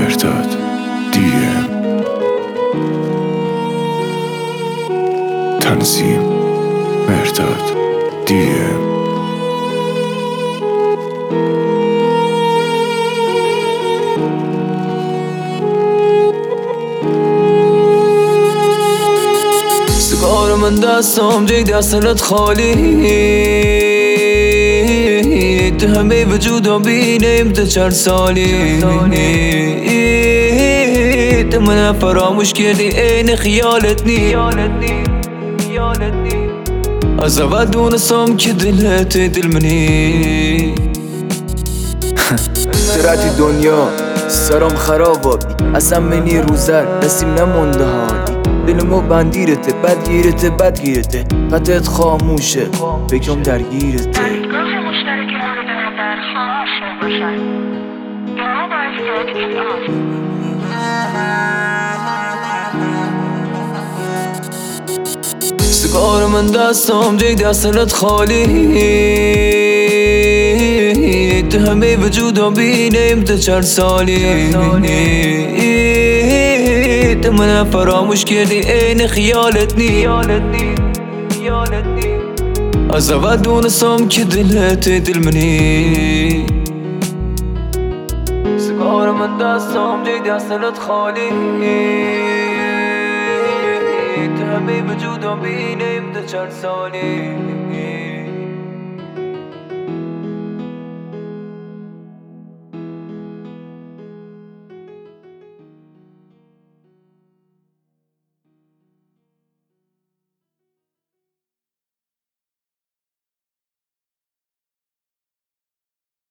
مرداد DM تنظیم مرداد DM سیگار من دستم جیدی اصلت خالی تو همه وجودم بینیم تو 4 سالی تو من فراموش کردی این خیالت نی از اول دونستم که دلت دل منی سرعتی دنیا سرم خراب اصلا منی روزر نسیم نمونده حالی دلمو بندیرته بدگیرته قطعت خاموشه فکرم درگیرته دیدگاه مشترک مورد نظر خاموش میباشد ما باید سیگار من دستم جیدی اصلت خالی تو همه وجودم بینیم تو 4 سالی تو من فراموش کردی این خیالت نی از اول دونستم که دلت دل منی سیگار من دستم جیدی اصلت خالی تو همه وجودم بینیم تو 4 سالی